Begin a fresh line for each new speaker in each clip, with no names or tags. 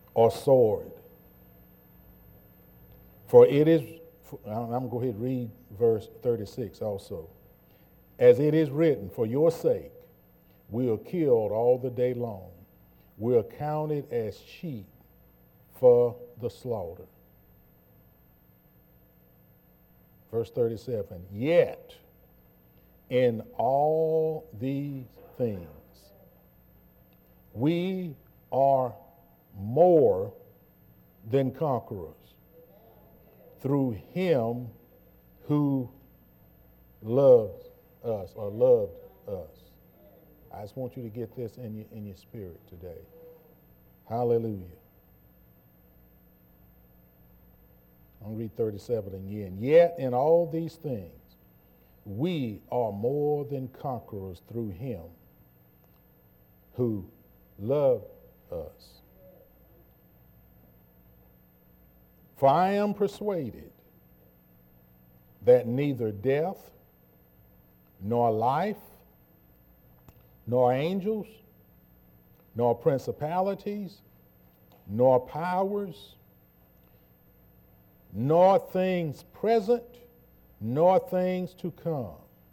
or sword. For it is, I'm going to go ahead and read verse 36 also. As it is written, for your sake we are killed all the day long. We are counted as sheep for the slaughter. Verse 37, yet in all these things we are more than conquerors through him who loves us or loved us. I just want you to get this in your spirit today. Hallelujah. I'll read 37 again. Yet in all these things we are more than conquerors through him who loved us. For I am persuaded that neither death, nor life, nor angels, nor principalities, nor powers, nor things present, nor things to come,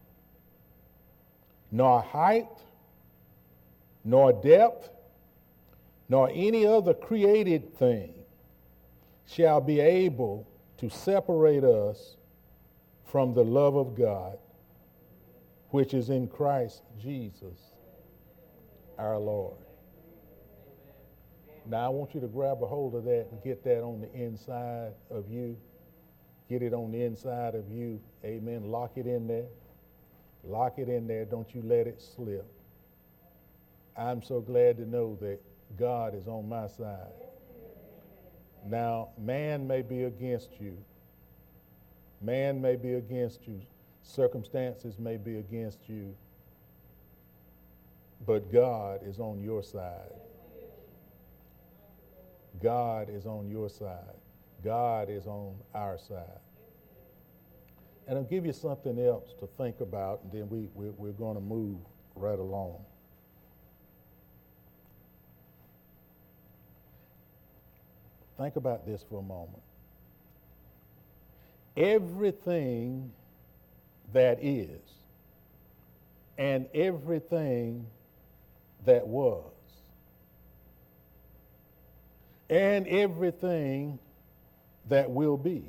nor height, nor depth, nor any other created thing shall be able to separate us from the love of God, which is in Christ Jesus, our Lord. Now I want you to grab a hold of that and get that on the inside of you. Get it on the inside of you. Amen. Lock it in there. Lock it in there. Don't you let it slip. I'm so glad to know that God is on my side. Now, man may be against you. Man may be against you. Circumstances may be against you. But God is on your side. God is on your side. God is on our side. And I'll give you something else to think about, and then we're going to move right along. Think about this for a moment. Everything that is and everything that was and everything that will be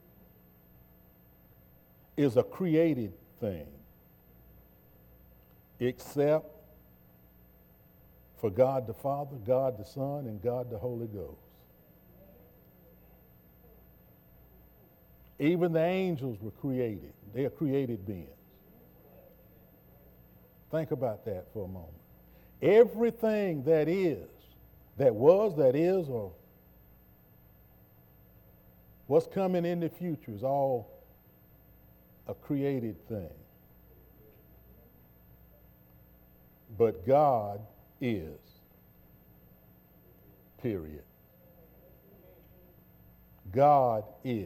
is a created thing, except for God the Father, God the Son, and God the Holy Ghost. Even the angels were created. They are created beings. Think about that for a moment. Everything that is, that was, that is, or what's coming in the future is all a created thing. But God is, period. God is.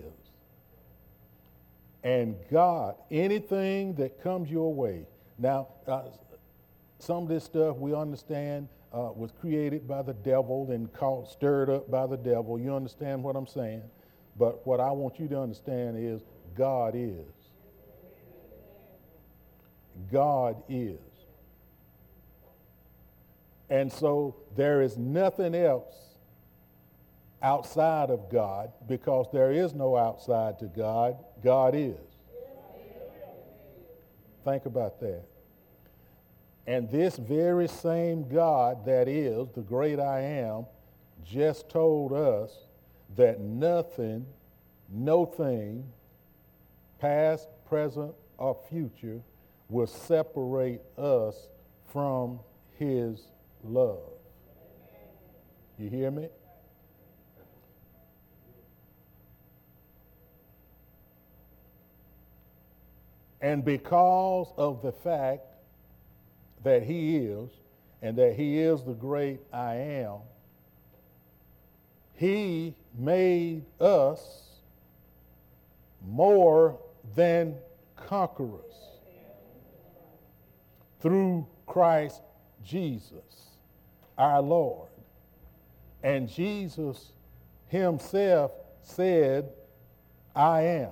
And God, anything that comes your way. Now, some of this stuff we understand was created by the devil and stirred up by the devil. You understand what I'm saying? But what I want you to understand is God is. God is. And so there is nothing else outside of God, because there is no outside to God. God is. Think about that. And this very same God that is, the great I am, just told us that nothing, no thing, past, present, or future, will separate us from his love. You hear me? And because of the fact that he is, and that he is the great I am, he made us more than conquerors through Christ Jesus, our Lord. And Jesus himself said, I am.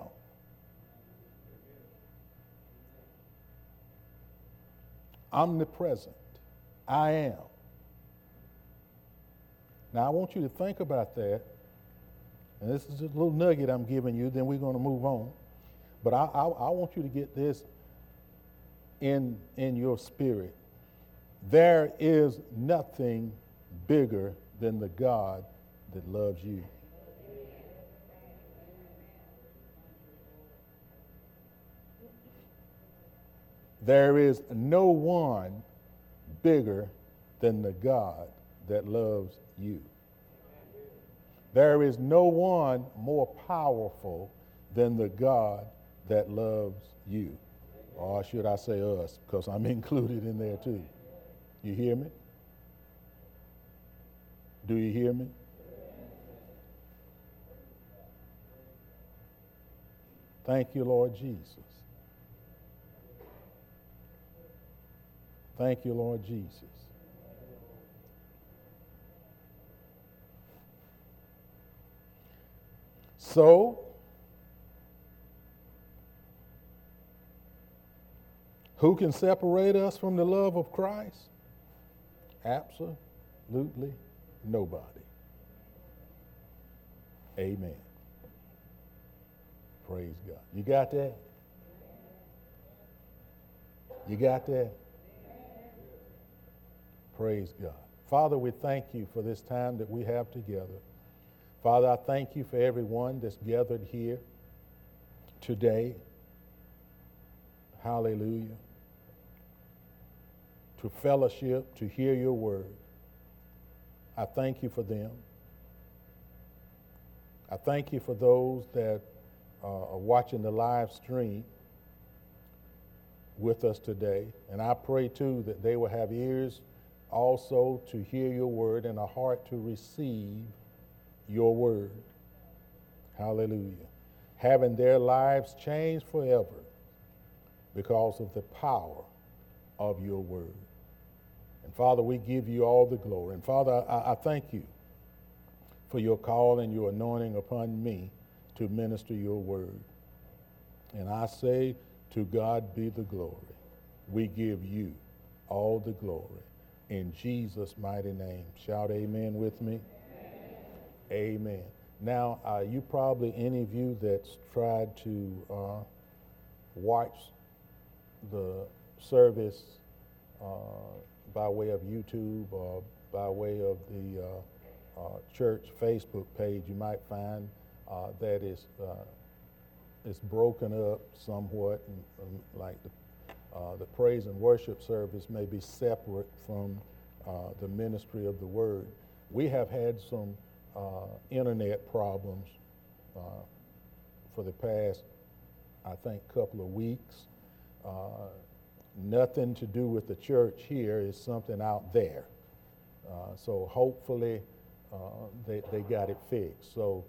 Omnipresent. I am. Now I want you to think about that. And this is just a little nugget I'm giving you, then we're going to move on. But I want you to get this in your spirit. There is nothing bigger than the God that loves you. There is no one bigger than the God that loves you. There is no one more powerful than the God that loves you. Or should I say us, because I'm included in there too. You hear me? Do you hear me? Thank you, Lord Jesus. Thank you, Lord Jesus. So, who can separate us from the love of Christ? Absolutely nobody. Amen. Praise God. You got that? You got that? Praise God. Father, we thank you for this time that we have together. Father, I thank you for everyone that's gathered here today. Hallelujah. To fellowship, to hear your word. I thank you for them. I thank you for those that are watching the live stream with us today. And I pray too that they will have ears also to hear your word and a heart to receive your word. Hallelujah. Having their lives changed forever because of the power of your word. And Father, we give you all the glory. And Father, I thank you for your call and your anointing upon me to minister your word. And I say, to God be the glory. We give you all the glory. In Jesus' mighty name. Shout amen with me. Amen. Now, you probably, any of you that's tried to watch the service by way of YouTube or by way of the church Facebook page, you might find that it's broken up somewhat, and like the praise and worship service may be separate from the ministry of the word. We have had some internet problems for the past, I think, couple of weeks. Nothing to do with the church here, is something out there. So hopefully they got it fixed. So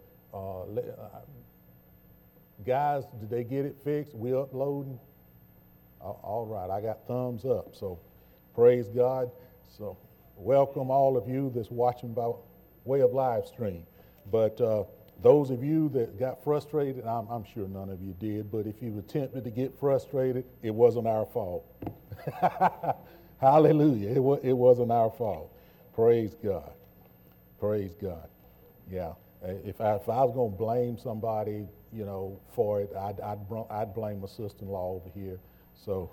guys, did they get it fixed? We uploading? All right, I got thumbs up. So praise God. So welcome all of you that's watching by way of live stream. But those of you that got frustrated, I'm sure none of you did, but if you attempted to get frustrated, it wasn't our fault. Hallelujah. It wasn't our fault. Praise God. Praise God. Yeah. If I was going to blame somebody, for it, I'd blame my sister-in-law over here. So,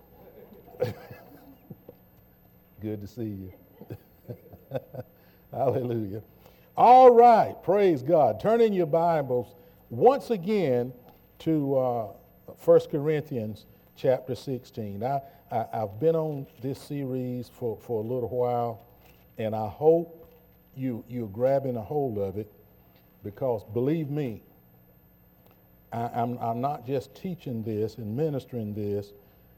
good to see you. Hallelujah. All right, praise God. Turn in your Bibles once again to 1 Corinthians chapter 16. I've been on this series for a little while, and I hope you're grabbing a hold of it, because believe me, I'm not just teaching this and ministering this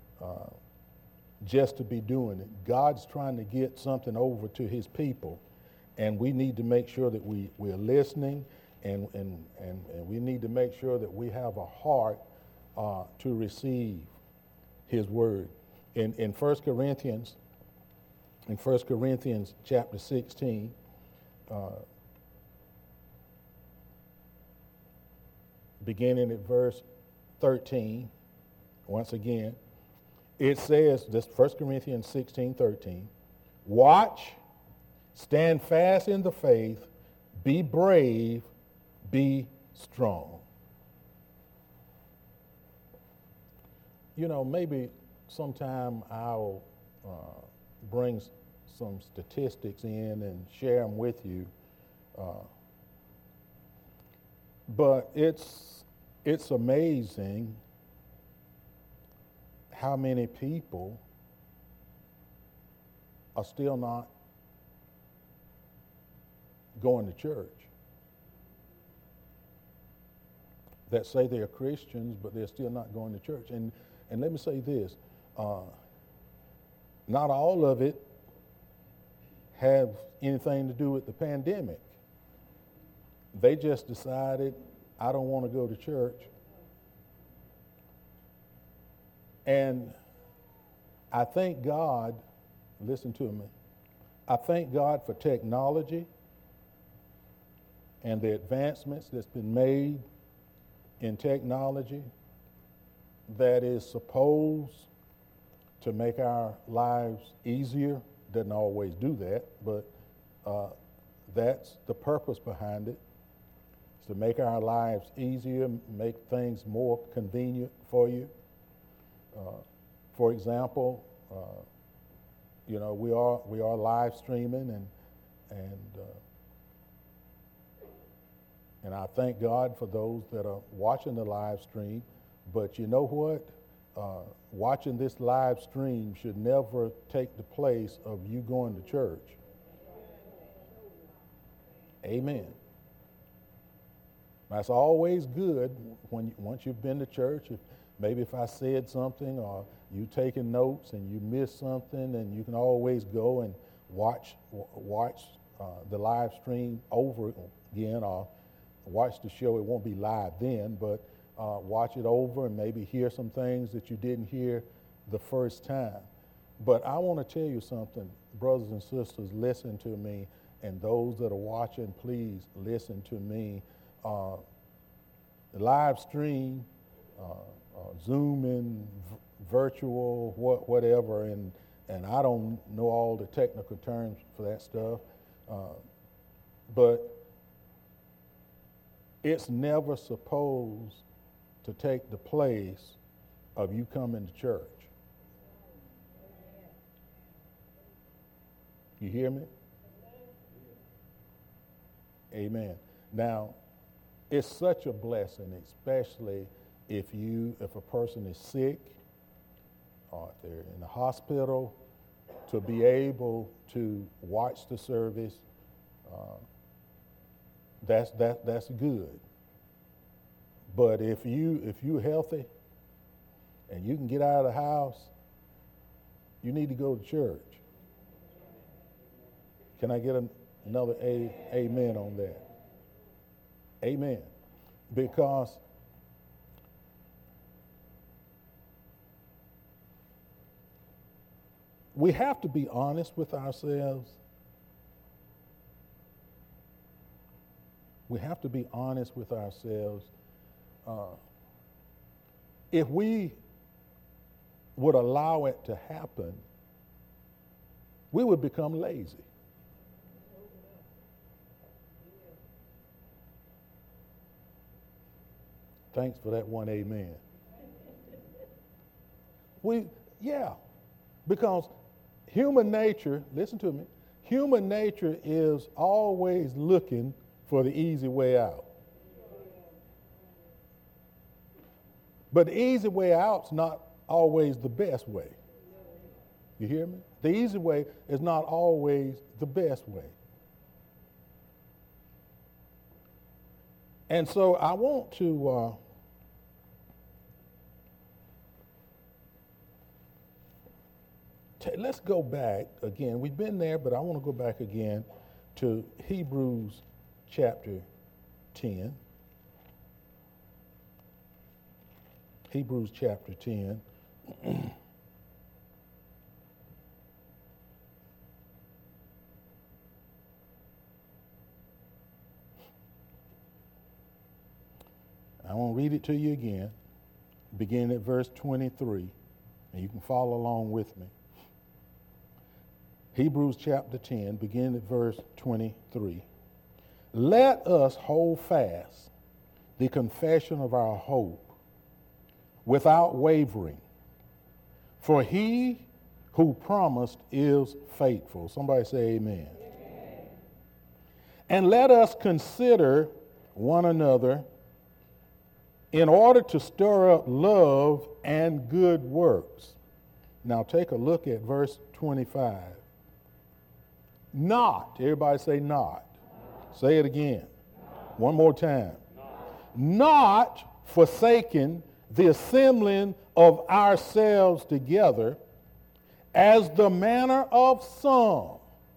just to be doing it. God's trying to get something over to his people, and we need to make sure that we're listening, and we need to make sure that we have a heart to receive his word. In 1 Corinthians chapter 16, beginning at verse 13, once again, it says, this 1 Corinthians 16:13, watch, stand fast in the faith, be brave, be strong. You know, maybe sometime I'll bring some statistics in and share them with you. But it's amazing how many people are still not going to church, that say they're Christians, but they're still not going to church. And let me say this, not all of it have anything to do with the pandemic. They just decided, I don't want to go to church. And I thank God, listen to me, I thank God for technology and the advancements that's been made in technology that is supposed to make our lives easier. Doesn't always do that, but that's the purpose behind it. It's to make our lives easier, make things more convenient for you. For example, you know, we are live streaming, and I thank God for those that are watching the live stream. But you know what? Watching this live stream should never take the place of you going to church. Amen. That's always good once you've been to church. Maybe if I said something or you taking notes and you missed something, and you can always go and watch the live stream over again, or watch the show. It won't be live then, but watch it over and maybe hear some things that you didn't hear the first time. But I want to tell you something, brothers and sisters, listen to me, and those that are watching, please listen to me. The live stream, Zoom and virtual, whatever, and I don't know all the technical terms for that stuff, but it's never supposed to take the place of you coming to church. You hear me? Amen. Now, it's such a blessing, especially if a person is sick or if they're in the hospital, to be able to watch the service. That's good. But if you're healthy and you can get out of the house, you need to go to church. Can I get another amen on that? Amen. Because we have to be honest with ourselves. We have to be honest with ourselves. If we would allow it to happen, we would become lazy. Thanks for that one amen. Because human nature, listen to me, human nature is always looking for the easy way out. But the easy way out's not always the best way. You hear me? The easy way is not always the best way. And so I want to let's go back again. We've been there, but I want to go back again to Hebrews chapter 10. Hebrews chapter 10. I won't read it to you again. Begin at verse 23, and you can follow along with me. Hebrews chapter 10, begin at verse 23. Let us hold fast the confession of our hope without wavering, for he who promised is faithful. Somebody say amen. Amen. And let us consider one another in order to stir up love and good works. Now take a look at verse 25. Not, everybody say not. Say it again. One more time. Not forsaking the assembling of ourselves together, as the manner of some.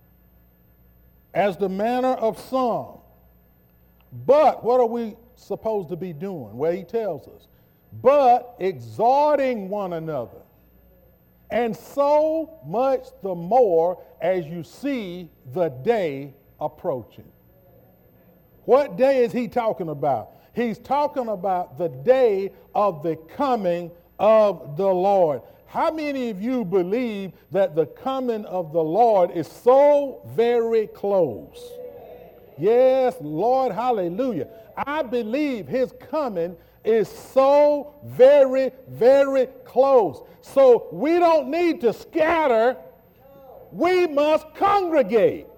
As the manner of some. But what are we supposed to be doing? Well, he tells us. But exhorting one another. And so much the more as you see the day approaching. What day is he talking about? He's talking about the day of the coming of the Lord. How many of you believe that the coming of the Lord is so very close? Yes, Lord, hallelujah. I believe his coming is so very, very close. So we don't need to scatter. We must congregate.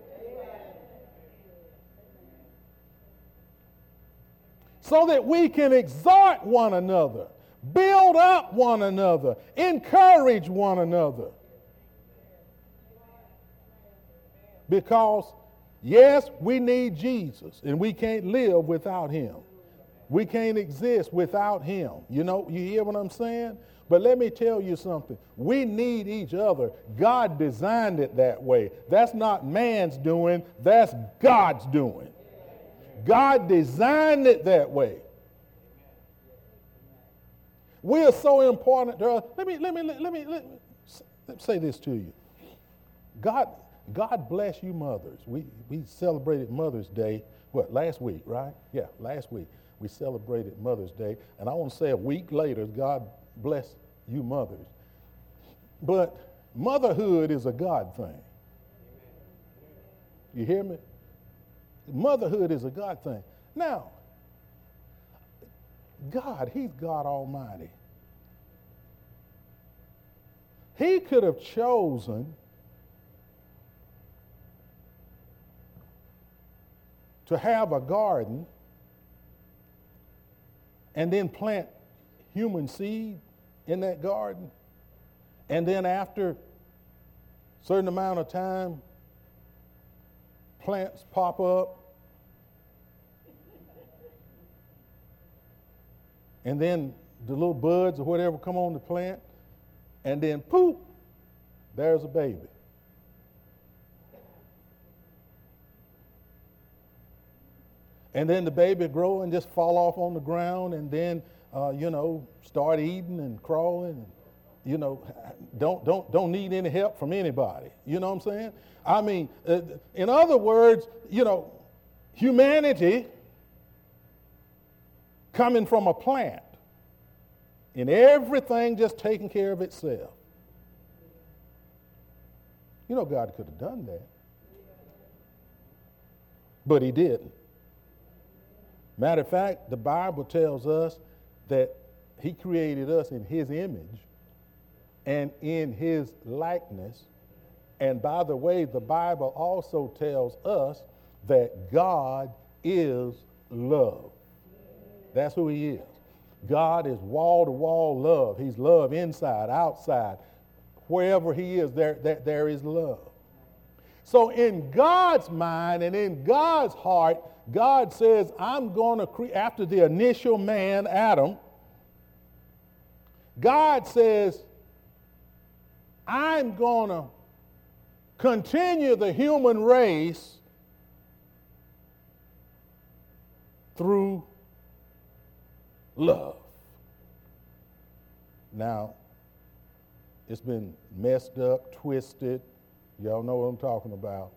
So that we can exhort one another, build up one another, encourage one another. Because, yes, we need Jesus, and we can't live without him. We can't exist without him. You know, you hear what I'm saying? But let me tell you something. We need each other. God designed it that way. That's not man's doing. That's God's doing. God designed it that way. We are so important to us. Let me say this to you. God bless you mothers. We celebrated Mother's Day, last week, right? Yeah, last week. We celebrated Mother's Day. And I want to say a week later, God bless you mothers. But motherhood is a God thing. You hear me? Motherhood is a God thing. Now, God, he's God Almighty. He could have chosen to have a garden and then plant human seed in that garden. And then after a certain amount of time, plants pop up. And then the little buds or whatever come on the plant. And then poof, there's a baby. And then the baby grow and just fall off on the ground and then, start eating and crawling and, don't need any help from anybody. You know what I'm saying? I mean, in other words, humanity coming from a plant and everything just taking care of itself. God could have done that. But he didn't. Matter of fact, the Bible tells us that he created us in his image and in his likeness. And by the way, the Bible also tells us that God is love. That's who he is. God is wall-to-wall love. He's love inside, outside. Wherever he is, there is love. So in God's mind and in God's heart, God says, I'm going to create, after the initial man, Adam, God says, I'm going to continue the human race through love. Now, it's been messed up, twisted. Y'all know what I'm talking about.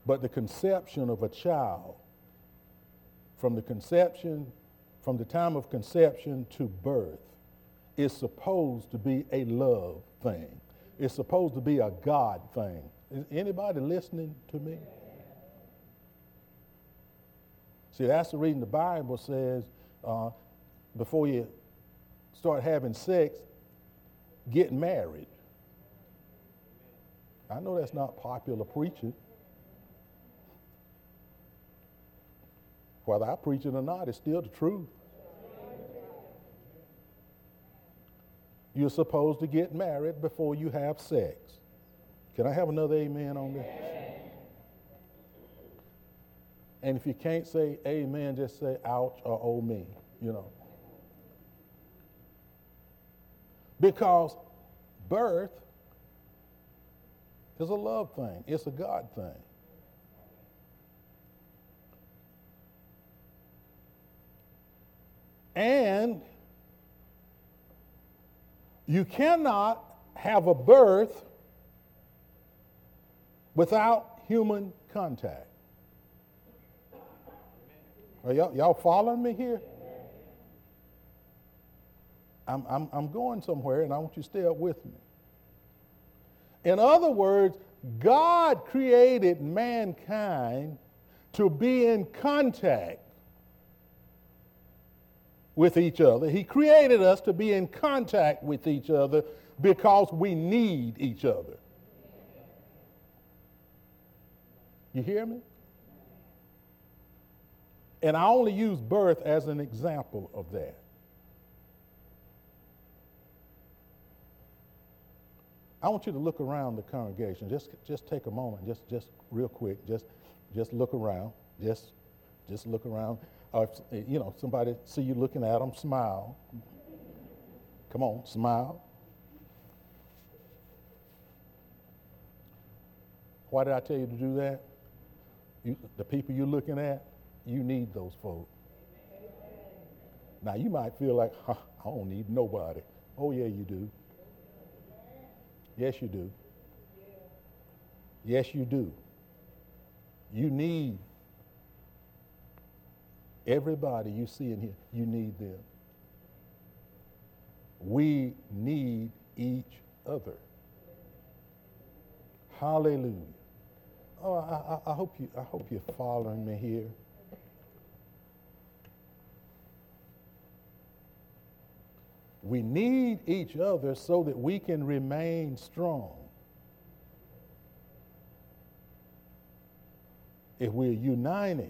But the conception of a child, from the time of conception to birth, is supposed to be a love thing. It's supposed to be a God thing. Is anybody listening to me? See, that's the reason the Bible says before you start having sex, get married. I know that's not popular preaching. Whether I preach it or not, it's still the truth. You're supposed to get married before you have sex. Can I have another amen on that? And if you can't say amen, just say ouch or oh me, Because birth is a love thing. It's a God thing. And you cannot have a birth without human contact. Are y'all following me here? I'm going somewhere, and I want you to stay up with me. In other words, God created mankind to be in contact with each other. He created us to be in contact with each other because we need each other. You hear me? And I only use birth as an example of that. I want you to look around the congregation. Just take a moment, just real quick. Just look around. Just look around. If, somebody see you looking at them, smile. Come on, smile. Why did I tell you to do that? The people you're looking at, you need those folks. Now, you might feel like, I don't need nobody. Oh, yeah, you do. Yes, you do. Yes, you do. You need everybody you see in here. You need them. We need each other. Hallelujah. Oh, I hope you're following me here. We need each other so that we can remain strong. If we're united,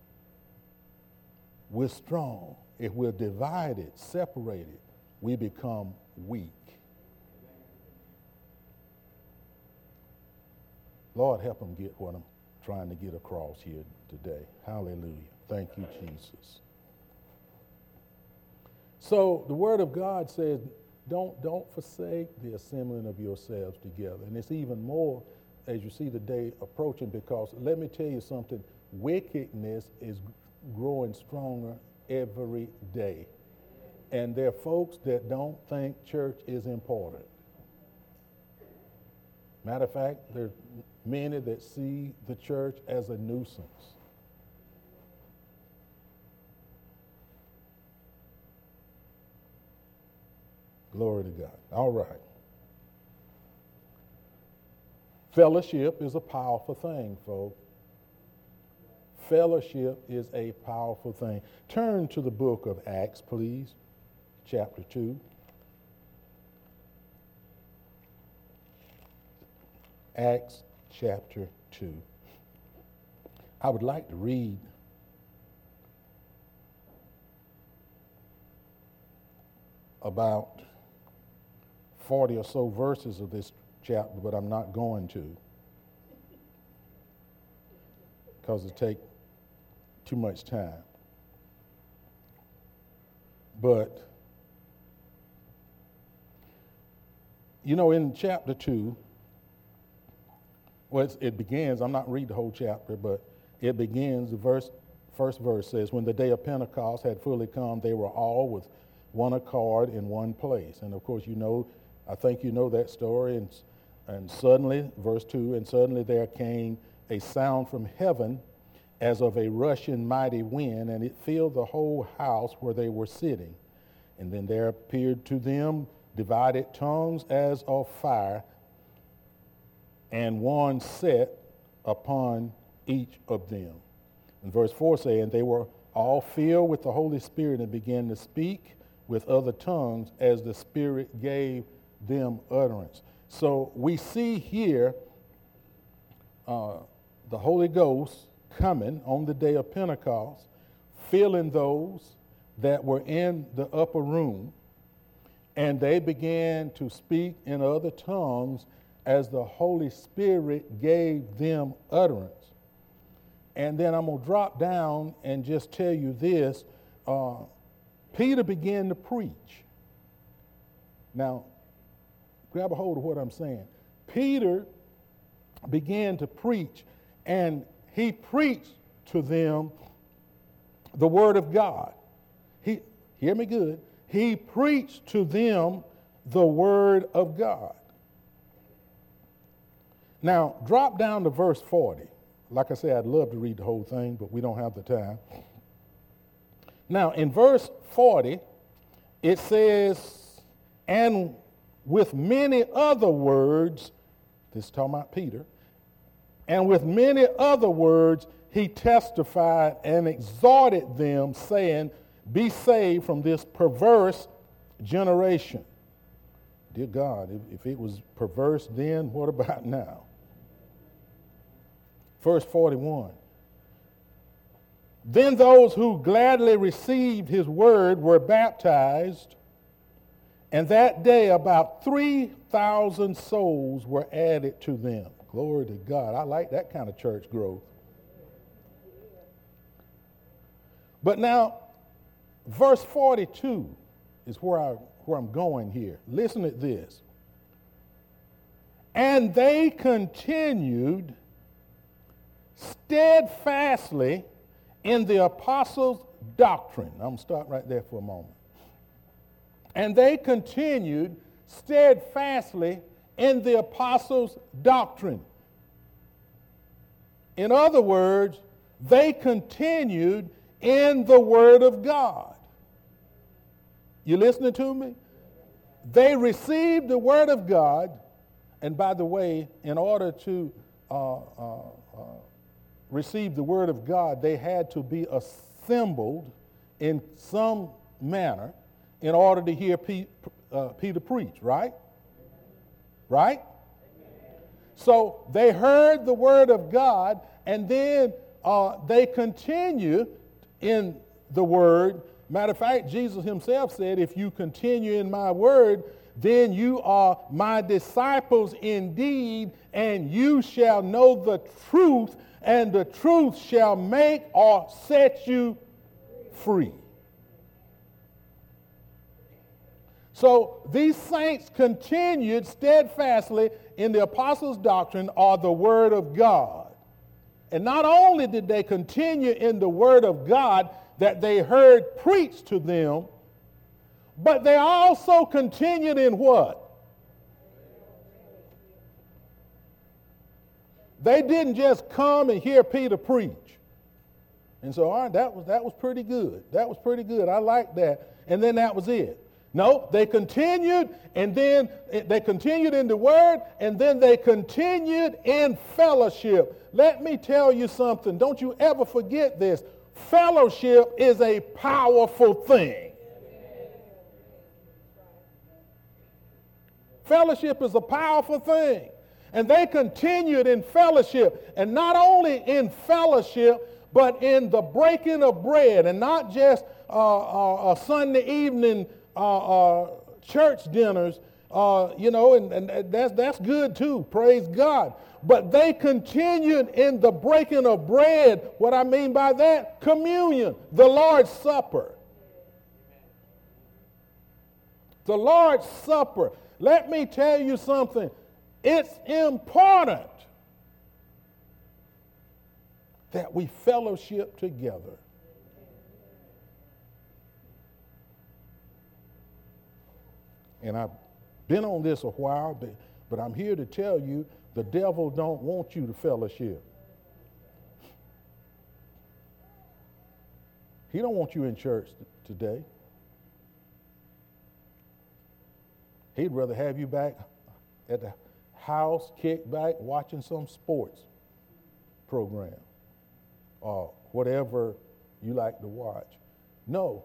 we're strong. If we're divided, separated, we become weak. Lord, help them get what I'm trying to get across here today. Hallelujah. Thank you, Jesus. So the Word of God says, don't forsake the assembling of yourselves together. And it's even more as you see the day approaching, because let me tell you something, wickedness is growing stronger every day. And there are folks that don't think church is important. Matter of fact, there are many that see the church as a nuisance. Glory to God. All right. Fellowship is a powerful thing, folks. Fellowship is a powerful thing. Turn to the book of Acts, please, chapter 2. Acts chapter 2. I would like to read about 40 or so verses of this chapter, but I'm not going to, because it take too much time. But, in chapter 2, it begins, I'm not reading the whole chapter, but it begins, first verse says, when the day of Pentecost had fully come, they were all with one accord in one place. And of course, I think you know that story. And suddenly, verse 2, and suddenly there came a sound from heaven as of a rushing mighty wind, and it filled the whole house where they were sitting. And then there appeared to them divided tongues as of fire, and one sat upon each of them. And verse 4 says, and they were all filled with the Holy Spirit and began to speak with other tongues as the Spirit gave them utterance. So we see here the Holy Ghost coming on the day of Pentecost, filling those that were in the upper room, and they began to speak in other tongues as the Holy Spirit gave them utterance. And then I'm going to drop down and just tell you this. Peter began to preach. Now, grab a hold of what I'm saying. Peter began to preach, and he preached to them the word of God. Hear me good. He preached to them the word of God. Now, drop down to verse 40. Like I said, I'd love to read the whole thing, but we don't have the time. Now, in verse 40, it says, and with many other words, this is talking about Peter, and with many other words, he testified and exhorted them, saying, be saved from this perverse generation. Dear God, if it was perverse then, what about now? Verse 41. Then those who gladly received his word were baptized, and that day about 3,000 souls were added to them. Glory to God. I like that kind of church growth. But now, verse 42 is where I'm going here. Listen to this. And they continued steadfastly in the apostles' doctrine. I'm going to stop right there for a moment. And they continued steadfastly in the apostles' doctrine. In other words, they continued in the word of God. You listening to me? They received the word of God, and by the way, in order to receive the word of God, they had to be assembled in some manner in order to hear Peter preach, right? Right? So they heard the word of God, and then they continue in the word. Matter of fact, Jesus himself said, if you continue in my word, then you are my disciples indeed, and you shall know the truth, and the truth shall make or set you free. So these saints continued steadfastly in the apostles' doctrine, or the word of God. And not only did they continue in the word of God that they heard preached to them, but they also continued in what? They didn't just come and hear Peter preach. And so, all right, that was pretty good. That was pretty good. I like that. And then that was it. No, they continued, and then they continued in the word, and then they continued in fellowship. Let me tell you something. Don't you ever forget this. Fellowship is a powerful thing. Fellowship is a powerful thing. And they continued in fellowship. And not only in fellowship, but in the breaking of bread. And not just a Sunday evening church dinners, and that's good too. Praise God. But they continued in the breaking of bread. What I mean by that? Communion, the Lord's Supper. The Lord's Supper. Let me tell you something. It's important that we fellowship together. And I've been on this a while, but I'm here to tell you the devil don't want you to fellowship. He don't want you in church today. He'd rather have you back at the house, kicked back, watching some sports program or whatever you like to watch. No.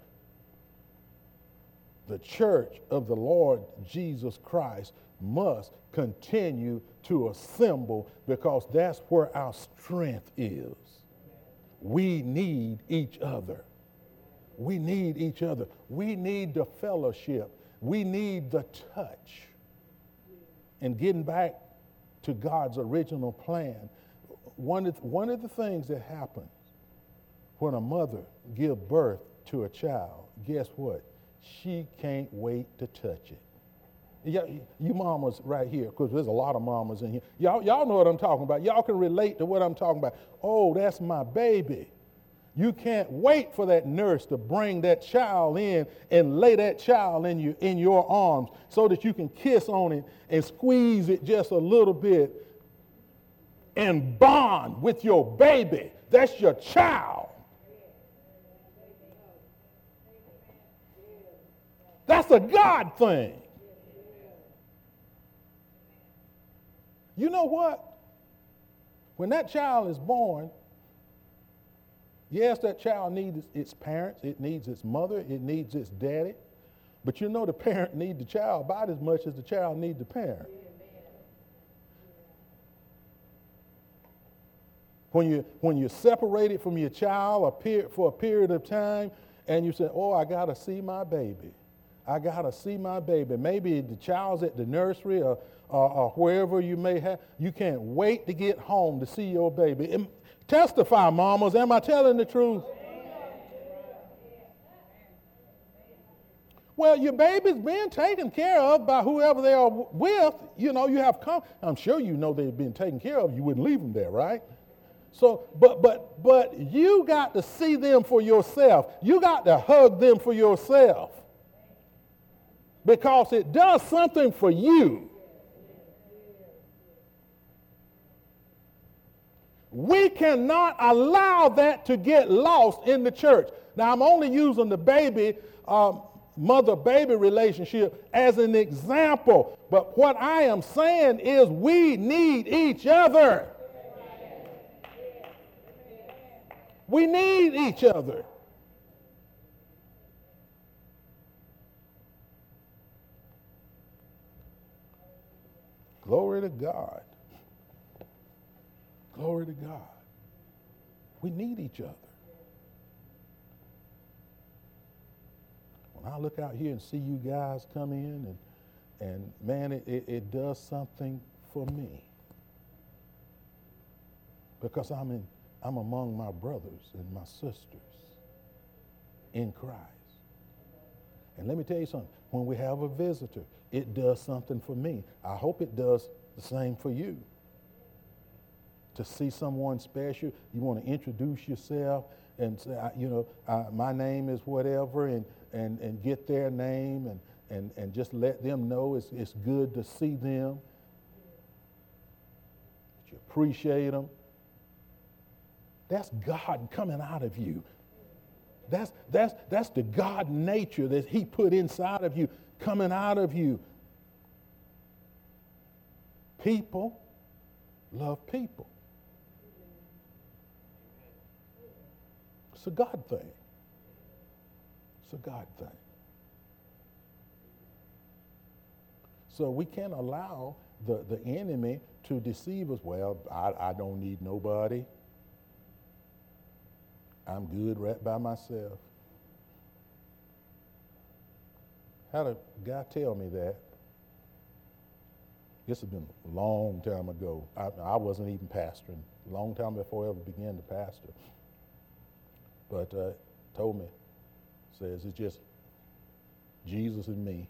The church of the Lord Jesus Christ must continue to assemble because that's where our strength is. We need each other. We need each other. We need the fellowship. We need the touch. And getting back to God's original plan, one of the things that happens when a mother gives birth to a child, guess what? She can't wait to touch it. You mamas right here, because there's a lot of mamas in here. Y'all know what I'm talking about. Y'all can relate to what I'm talking about. Oh, that's my baby. You can't wait for that nurse to bring that child in and lay that child in your arms so that you can kiss on it and squeeze it just a little bit and bond with your baby. That's your child. That's a God thing. You know what? When that child is born, yes, that child needs its parents, it needs its mother, it needs its daddy. But you know the parent needs the child about as much as the child needs the parent. When you're separated from your child for a period of time and you say, oh, I got to see my baby. I got to see my baby. Maybe the child's at the nursery or wherever you may have. You can't wait to get home to see your baby. Testify, mamas. Am I telling the truth? Well, your baby's being taken care of by whoever they are with. You know, you have come. I'm sure you know they've been taken care of. You wouldn't leave them there, right? So, but you got to see them for yourself. You got to hug them for yourself. Because it does something for you. We cannot allow that to get lost in the church. Now, I'm only using the baby, mother-baby relationship as an example. But what I am saying is we need each other. We need each other. Glory to God. Glory to God. We need each other. When I look out here and see you guys come in and man, it does something for me. Because I'm among my brothers and my sisters in Christ. And let me tell you something. When we have a visitor, it does something for me. I hope it does the same for you. To see someone special, you want to introduce yourself and say, my name is whatever, and get their name and just let them know it's good to see them, that you appreciate them. That's God coming out of you. That's the God nature that he put inside of you, coming out of you. People love people. It's a God thing. It's a God thing. So we can't allow the enemy to deceive us. Well, I don't need nobody. I'm good right by myself. Had a guy tell me that. This has been a long time ago. I wasn't even pastoring. A long time before I ever began to pastor. But told me, says it's just Jesus and me.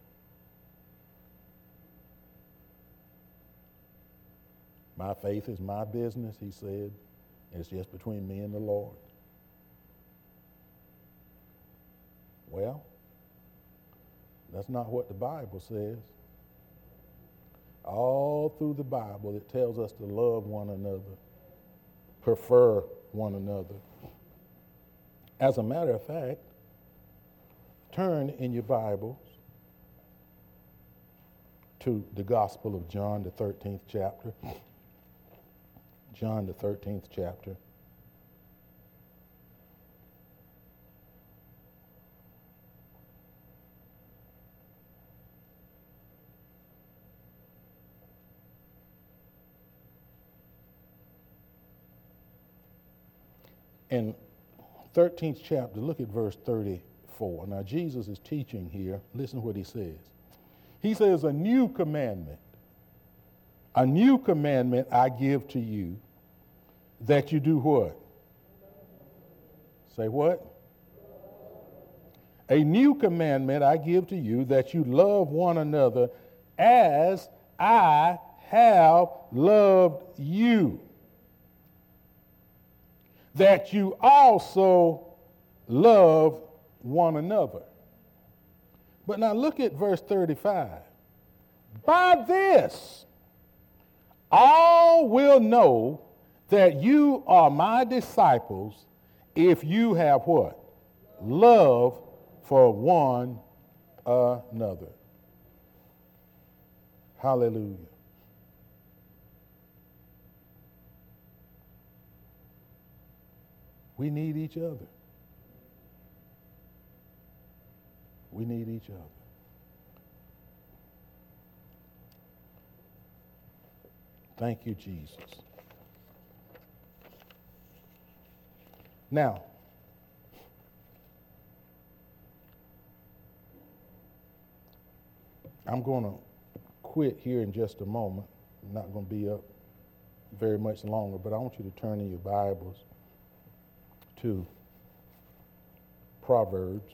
My faith is my business, he said. It's just between me and the Lord. Well, that's not what the Bible says. All through the Bible, it tells us to love one another, prefer one another. As a matter of fact, turn in your Bibles to the Gospel of John, the 13th chapter. John, the 13th chapter. In 13th chapter, look at verse 34. Now, Jesus is teaching here. Listen to what he says. He says, a new commandment I give to you, that you do what? Say what? A new commandment I give to you, that you love one another as I have loved you, that you also love one another. But now look at verse 35. By this, all will know that you are my disciples if you have what? Love for one another. Hallelujah. We need each other. We need each other. Thank you, Jesus. Now, I'm going to quit here in just a moment. I'm not going to be up very much longer, but I want you to turn in your Bibles to Proverbs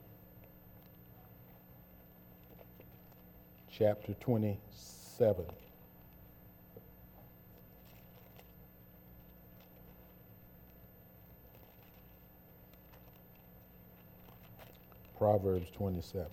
chapter 27. Proverbs 27.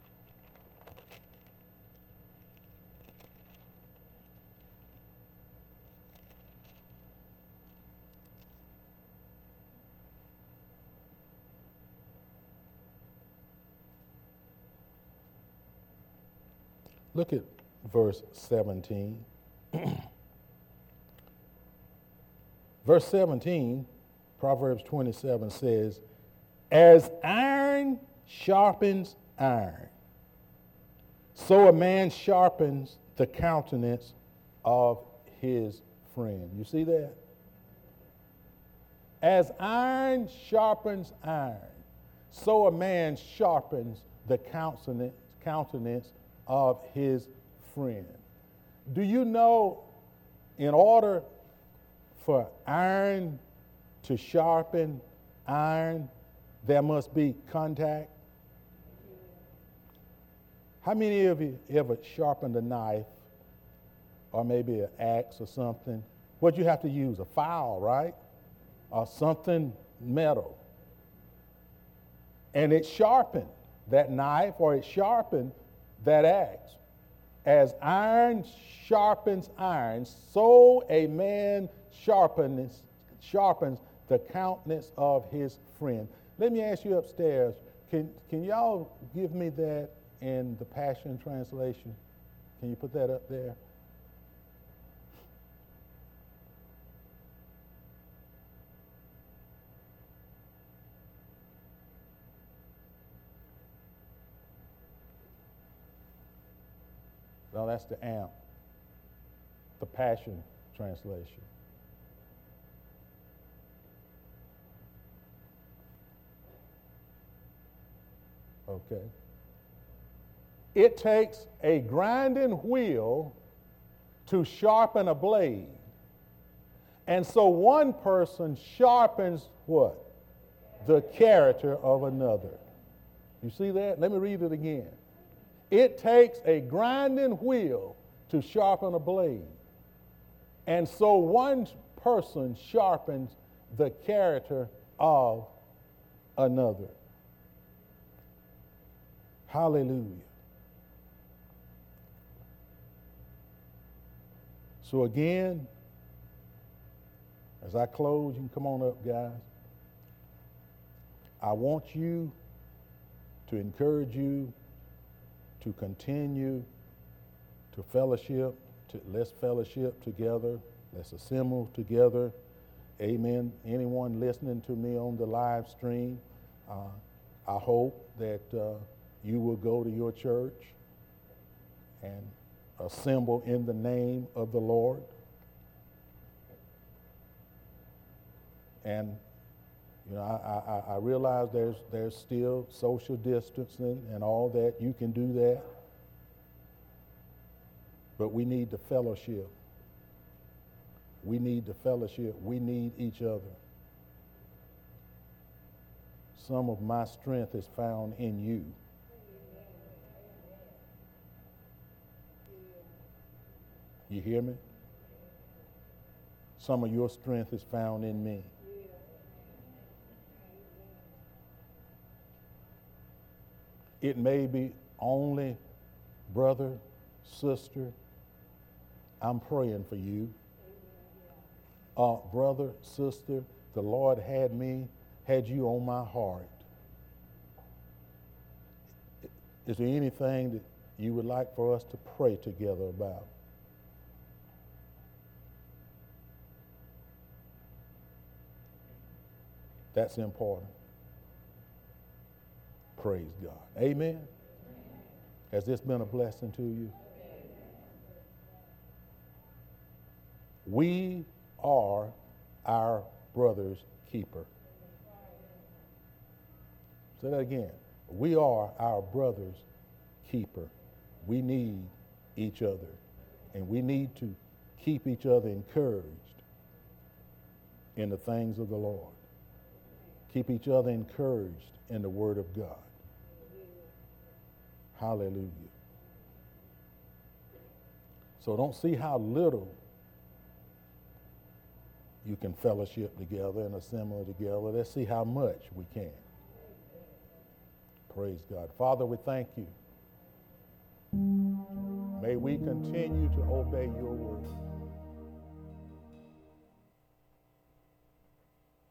Look at verse 17. Verse 17, Proverbs 27 says, as iron sharpens iron, so a man sharpens the countenance of his friend. You see that? As iron sharpens iron, so a man sharpens the countenance of his friend. Do you know, in order for iron to sharpen iron, there must be contact? How many of you ever sharpened a knife or maybe an axe or something? What'd you have to use? A file, right? Or something metal. And it sharpened that knife, or it sharpened that axe. As iron sharpens iron, so a man sharpens the countenance of his friend. Let me ask you upstairs, can y'all give me that in the Passion Translation? Can you put that up there? No, that's the AMP, the Passion Translation. Okay. It takes a grinding wheel to sharpen a blade. And so one person sharpens what? The character of another. You see that? Let me read it again. It takes a grinding wheel to sharpen a blade. And so one person sharpens the character of another. Hallelujah. So again, as I close, you can come on up, guys. I want you to encourage you to continue to fellowship. Let's fellowship together. Let's assemble together. Amen. Anyone listening to me on the live stream, I hope that you will go to your church and assemble in the name of the Lord. And you know, I realize there's still social distancing and all that. You can do that. But we need the fellowship. We need the fellowship. We need each other. Some of my strength is found in you. You hear me? Some of your strength is found in me. It may be only brother, sister, I'm praying for you. Brother, sister, the Lord had you on my heart. Is there anything that you would like for us to pray together about? That's important. Praise God. Amen. Has this been a blessing to you? We are our brother's keeper. Say that again. We are our brother's keeper. We need each other, and we need to keep each other encouraged in the things of the Lord. Keep each other encouraged in the Word of God. Hallelujah. So don't see how little you can fellowship together and assemble together. Let's see how much we can. Praise God. Father, we thank you. May we continue to obey your word.